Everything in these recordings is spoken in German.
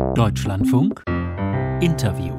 Deutschlandfunk Interview.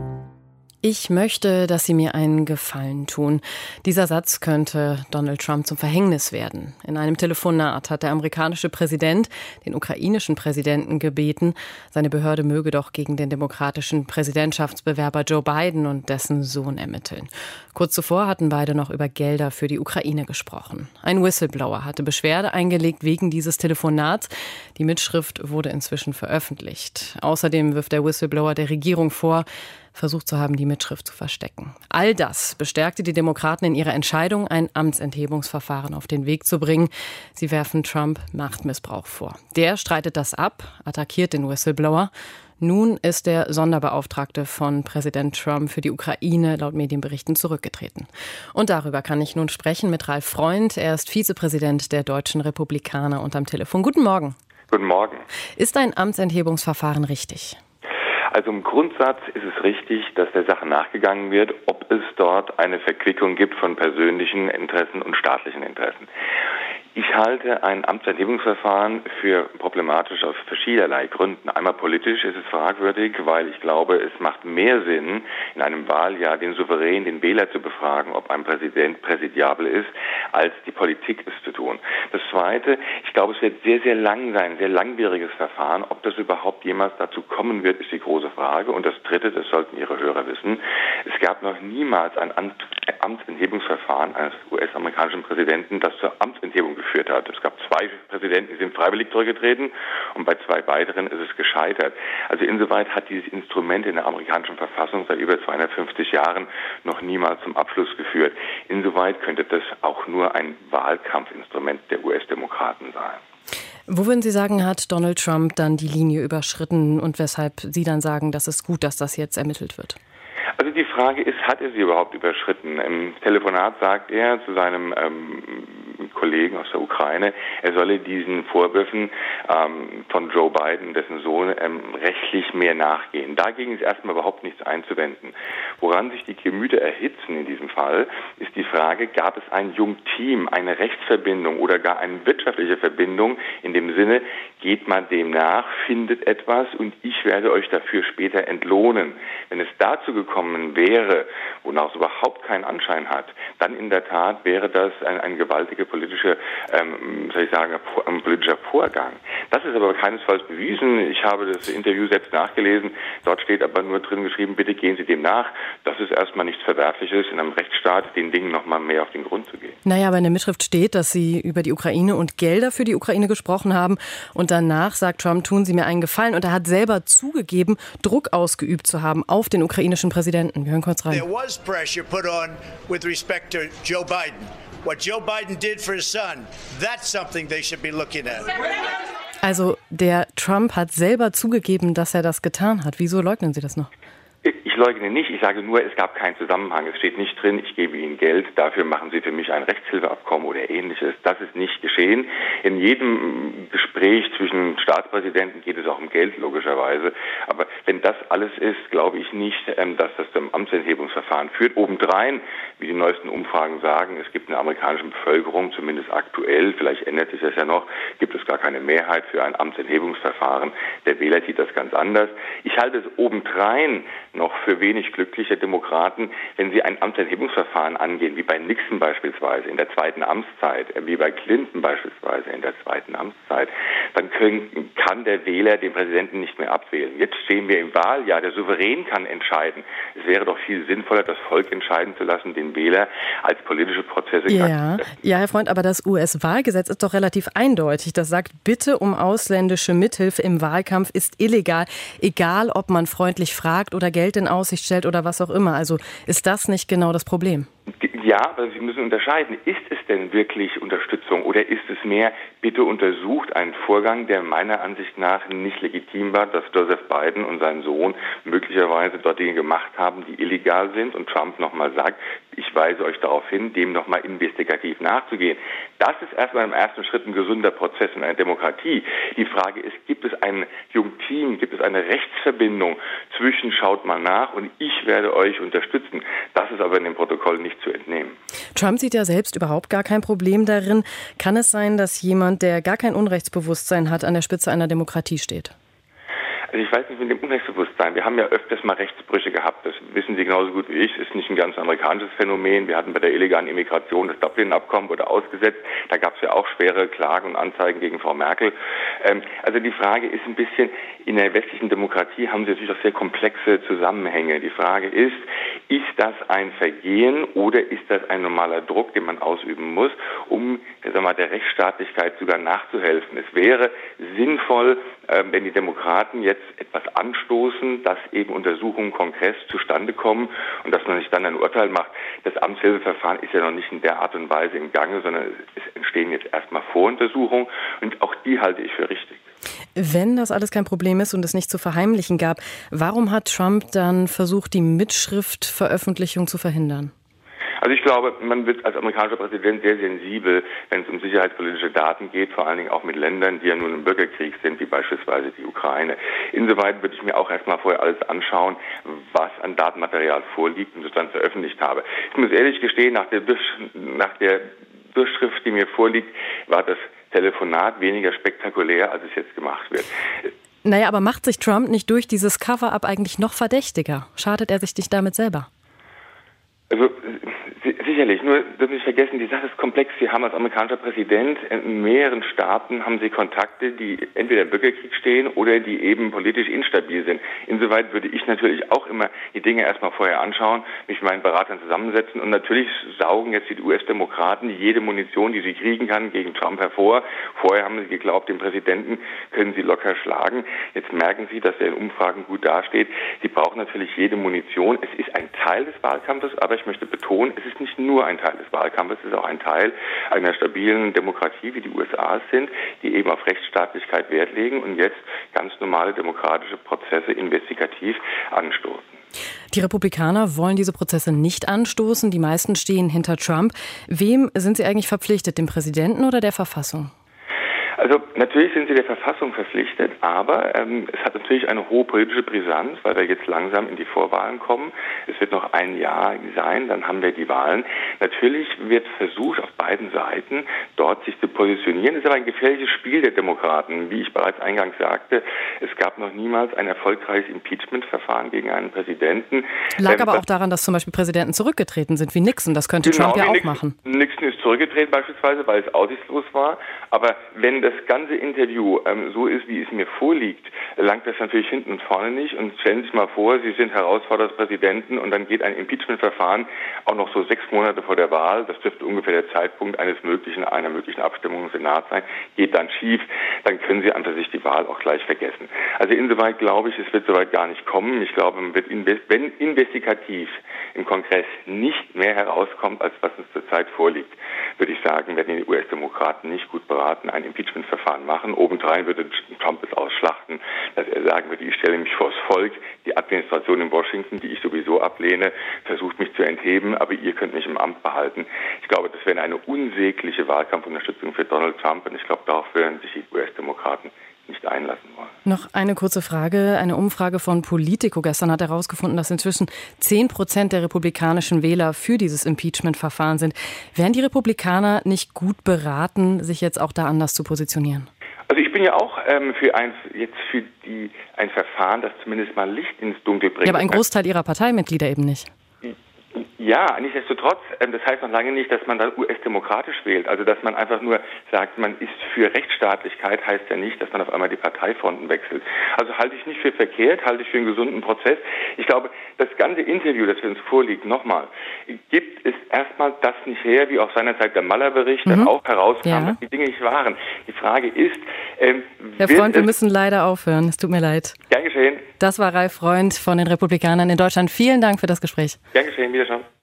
Ich möchte, dass Sie mir einen Gefallen tun. Dieser Satz könnte Donald Trump zum Verhängnis werden. In einem Telefonat hat der amerikanische Präsident den ukrainischen Präsidenten gebeten, seine Behörde möge doch gegen den demokratischen Präsidentschaftsbewerber Joe Biden und dessen Sohn ermitteln. Kurz zuvor hatten beide noch über Gelder für die Ukraine gesprochen. Ein Whistleblower hatte Beschwerde eingelegt wegen dieses Telefonats. Die Mitschrift wurde inzwischen veröffentlicht. Außerdem wirft der Whistleblower der Regierung vor, versucht zu haben, die Mitschrift zu verstecken. All das bestärkte die Demokraten in ihrer Entscheidung, ein Amtsenthebungsverfahren auf den Weg zu bringen. Sie werfen Trump Machtmissbrauch vor. Der streitet das ab, attackiert den Whistleblower. Nun ist der Sonderbeauftragte von Präsident Trump für die Ukraine laut Medienberichten zurückgetreten. Und darüber kann ich nun sprechen mit Ralf Freund. Er ist Vizepräsident der Deutschen Republikaner und am Telefon. Guten Morgen. Guten Morgen. Ist ein Amtsenthebungsverfahren richtig? Also im Grundsatz ist es richtig, dass der Sache nachgegangen wird, ob es dort eine Verquickung gibt von persönlichen Interessen und staatlichen Interessen. Ich halte ein Amtsenthebungsverfahren für problematisch aus verschiedenerlei Gründen. Einmal politisch ist es fragwürdig, weil ich glaube, es macht mehr Sinn, in einem Wahljahr den Souverän, den Wähler zu befragen, ob ein Präsident präsidiabel ist, als die Politik es zu tun. Das Zweite, ich glaube, es wird sehr, sehr lang sein, ein sehr langwieriges Verfahren. Ob das überhaupt jemals dazu kommen wird, ist die große Frage. Und das Dritte, das sollten Ihre Hörer wissen, es gab noch niemals ein Amtsenthebungsverfahren eines US-amerikanischen Präsidenten, das zur Amtsenthebung geführt hat. Es gab 2 Präsidenten, die sind freiwillig zurückgetreten und bei 2 weiteren ist es gescheitert. Also insoweit hat dieses Instrument in der amerikanischen Verfassung seit über 250 Jahren noch niemals zum Abschluss geführt. Insoweit könnte das auch nur ein Wahlkampfinstrument der US-Demokraten sein. Wo würden Sie sagen, hat Donald Trump dann die Linie überschritten und weshalb Sie dann sagen, dass es gut, dass das jetzt ermittelt wird? Also die Frage ist, hat er sie überhaupt überschritten? Im Telefonat sagt er zu seinem Kollegen aus der Ukraine, er solle diesen Vorwürfen von Joe Biden, dessen Sohn, rechtlich mehr nachgehen. Dagegen ist erstmal überhaupt nichts einzuwenden. Woran sich die Gemüter erhitzen in diesem Fall, ist die Frage, gab es ein Jungteam, eine Rechtsverbindung oder gar eine wirtschaftliche Verbindung in dem Sinne, geht man dem nach, findet etwas und ich werde euch dafür später entlohnen. Wenn es dazu gekommen wäre, wonach es überhaupt keinen Anschein hat, dann in der Tat wäre das ein gewaltiger politischer Vorgang. Das ist aber keinesfalls bewiesen. Ich habe das Interview selbst nachgelesen. Dort steht aber nur drin geschrieben, bitte gehen Sie dem nach. Das ist erstmal nichts Verwerfliches, in einem Rechtsstaat den Dingen noch mal mehr auf den Grund zu gehen. Naja, aber in der Mitschrift steht, dass Sie über die Ukraine und Gelder für die Ukraine gesprochen haben. Und danach sagt Trump, tun Sie mir einen Gefallen. Und er hat selber zugegeben, Druck ausgeübt zu haben auf den ukrainischen Präsidenten. Wir hören kurz rein. There was pressure put on with respect to Joe Biden. What Joe Biden did for his son, that's something they should be looking at. Also der Trump hat selber zugegeben, dass er das getan hat. Wieso leugnen Sie das noch? Ich leugne nicht, ich sage nur, es gab keinen Zusammenhang. Es steht nicht drin, ich gebe Ihnen Geld, dafür machen Sie für mich ein Rechtshilfeabkommen oder Ähnliches. Das ist nicht geschehen. In jedem Gespräch zwischen Staatspräsidenten geht es auch um Geld, logischerweise. Aber wenn das alles ist, glaube ich nicht, dass das zum Amtsenthebungsverfahren führt. Obendrein, wie die neuesten Umfragen sagen, es gibt in der amerikanischen Bevölkerung, zumindest aktuell, vielleicht ändert sich das ja noch, gibt es gar keine Mehrheit für ein Amtsenthebungsverfahren. Der Wähler sieht das ganz anders. Ich halte es obendrein noch für wenig glückliche Demokraten, wenn sie ein Amtsenthebungsverfahren angehen, wie bei Nixon beispielsweise in der zweiten Amtszeit, wie bei Clinton beispielsweise in der zweiten Amtszeit, dann kann der Wähler den Präsidenten nicht mehr abwählen. Jetzt stehen wir im Wahljahr, der Souverän kann entscheiden. Es wäre doch viel sinnvoller, das Volk entscheiden zu lassen, den Wähler als politische Prozesse. Ja, Herr Freund, aber das US-Wahlgesetz ist doch relativ eindeutig. Das sagt, Bitte um ausländische Mithilfe im Wahlkampf ist illegal, egal ob man freundlich fragt oder Geld in Aussicht stellt oder was auch immer. Also ist das nicht genau das Problem? Ja, aber Sie müssen unterscheiden. Ist es denn wirklich Unterstützung oder ist es mehr, bitte untersucht einen Vorgang, der meiner Ansicht nach nicht legitim war, dass Joseph Biden und sein Sohn möglicherweise dort Dinge gemacht haben, die illegal sind und Trump nochmal sagt, ich weise euch darauf hin, dem nochmal investigativ nachzugehen. Das ist erstmal im ersten Schritt ein gesunder Prozess in einer Demokratie. Die Frage ist, gibt es ein Jungteam, gibt es eine Rechtsverbindung zwischen schaut mal nach und ich werde euch unterstützen. Das ist aber in dem Protokoll nicht zu entnehmen. Trump sieht ja selbst überhaupt gar kein Problem darin. Kann es sein, dass jemand, der gar kein Unrechtsbewusstsein hat, an der Spitze einer Demokratie steht? Also ich weiß nicht, mit dem Unrechtsbewusstsein. Wir haben ja öfters mal Rechtsbrüche gehabt. Das wissen Sie genauso gut wie ich. Es ist nicht ein ganz amerikanisches Phänomen. Wir hatten bei der illegalen Immigration das Dublin-Abkommen wurde ausgesetzt. Da gab es ja auch schwere Klagen und Anzeigen gegen Frau Merkel. Also die Frage ist ein bisschen, in der westlichen Demokratie haben Sie natürlich auch sehr komplexe Zusammenhänge. Die Frage ist das ein Vergehen oder ist das ein normaler Druck, den man ausüben muss, um der Rechtsstaatlichkeit sogar nachzuhelfen? Es wäre sinnvoll, wenn die Demokraten jetzt etwas anstoßen, dass eben Untersuchungen im Kongress zustande kommen und dass man sich dann ein Urteil macht. Das Amtshilfeverfahren ist ja noch nicht in der Art und Weise im Gange, sondern es entstehen jetzt erstmal Voruntersuchungen und auch die halte ich für richtig. Wenn das alles kein Problem ist und es nicht zu verheimlichen gab, warum hat Trump dann versucht, die Mitschriftveröffentlichung zu verhindern? Also ich glaube, man wird als amerikanischer Präsident sehr sensibel, wenn es um sicherheitspolitische Daten geht, vor allen Dingen auch mit Ländern, die ja nun im Bürgerkrieg sind, wie beispielsweise die Ukraine. Insoweit würde ich mir auch erstmal vorher alles anschauen, was an Datenmaterial vorliegt und das dann veröffentlicht habe. Ich muss ehrlich gestehen, nach der Durchschrift, die mir vorliegt, war das Telefonat weniger spektakulär, als es jetzt gemacht wird. Naja, aber macht sich Trump nicht durch dieses Cover-up eigentlich noch verdächtiger? Schadet er sich nicht damit selber? Also sicherlich, nur dürfen Sie nicht vergessen, die Sache ist komplex. Sie haben als amerikanischer Präsident in mehreren Staaten haben Sie Kontakte, die entweder im Bürgerkrieg stehen oder die eben politisch instabil sind. Insoweit würde ich natürlich auch immer die Dinge erstmal vorher anschauen, mich mit meinen Beratern zusammensetzen und natürlich saugen jetzt die US-Demokraten jede Munition, die sie kriegen kann, gegen Trump hervor. Vorher haben sie geglaubt, den Präsidenten können sie locker schlagen. Jetzt merken sie, dass er in Umfragen gut dasteht. Sie brauchen natürlich jede Munition. Es ist ein Teil des Wahlkampfes, aber ich möchte betonen, es ist nicht nur ein Teil des Wahlkampfes, es ist auch ein Teil einer stabilen Demokratie, wie die USA es sind, die eben auf Rechtsstaatlichkeit Wert legen und jetzt ganz normale demokratische Prozesse investigativ anstoßen. Die Republikaner wollen diese Prozesse nicht anstoßen. Die meisten stehen hinter Trump. Wem sind sie eigentlich verpflichtet, dem Präsidenten oder der Verfassung? Also natürlich sind sie der Verfassung verpflichtet, aber es hat natürlich eine hohe politische Brisanz, weil wir jetzt langsam in die Vorwahlen kommen. Es wird noch ein Jahr sein, dann haben wir die Wahlen. Natürlich wird versucht, auf beiden Seiten dort sich zu positionieren. Es ist aber ein gefährliches Spiel der Demokraten. Wie ich bereits eingangs sagte, es gab noch niemals ein erfolgreiches Impeachment-Verfahren gegen einen Präsidenten. Lag aber auch daran, dass zum Beispiel Präsidenten zurückgetreten sind, wie Nixon. Das könnte Trump ja auch machen. Nixon ist zurückgetreten beispielsweise, weil es aussichtslos war. Aber wenn das ganze Interview so ist, wie es mir vorliegt, langt das natürlich hinten und vorne nicht. Und stellen Sie sich mal vor, Sie sind Herausforderer des Präsidenten und dann geht ein Impeachment-Verfahren auch noch so 6 Monate vor der Wahl, das dürfte ungefähr der Zeitpunkt einer möglichen Abstimmung im Senat sein, geht dann schief, dann können Sie an sich die Wahl auch gleich vergessen. Also insoweit glaube ich, es wird soweit gar nicht kommen. Ich glaube, man wird wenn investigativ im Kongress nicht mehr herauskommt, als was uns zurzeit vorliegt, würde ich sagen, werden die US-Demokraten nicht gut beraten, ein Impeachment-Verfahren machen. Obendrein würde Trump es ausschlachten, dass er sagen würde, ich stelle mich vors Volk, die Administration in Washington, die ich sowieso ablehne, versucht mich zu entheben, aber ihr könnt mich im Amt behalten. Ich glaube, das wäre eine unsägliche Wahlkampfunterstützung für Donald Trump und ich glaube, darauf werden sich die US-Demokraten nicht einlassen wollen. Noch eine kurze Frage. Eine Umfrage von Politico gestern hat herausgefunden, dass inzwischen 10% der republikanischen Wähler für dieses Impeachment-Verfahren sind. Wären die Republikaner nicht gut beraten, sich jetzt auch da anders zu positionieren? Also ich bin ja auch für ein Verfahren, das zumindest mal Licht ins Dunkel bringt. Ja, aber ein Großteil Ihrer Parteimitglieder eben nicht. Ja, nichtsdestotrotz, das heißt noch lange nicht, dass man dann US-demokratisch wählt. Also dass man einfach nur sagt, man ist für Rechtsstaatlichkeit, heißt ja nicht, dass man auf einmal die Parteifronten wechselt. Also halte ich nicht für verkehrt, halte ich für einen gesunden Prozess. Ich glaube, das ganze Interview, das für uns vorliegt, nochmal, gibt es erstmal das nicht her, wie auch seinerzeit der Mueller-Bericht dann auch herauskam, dass die Dinge nicht waren. Die Frage ist, Herr Freund, wir müssen leider aufhören. Es tut mir leid. Gern geschehen. Das war Ralf Freund von den Republikanern in Deutschland. Vielen Dank für das Gespräch. Gern geschehen, wiederschauen.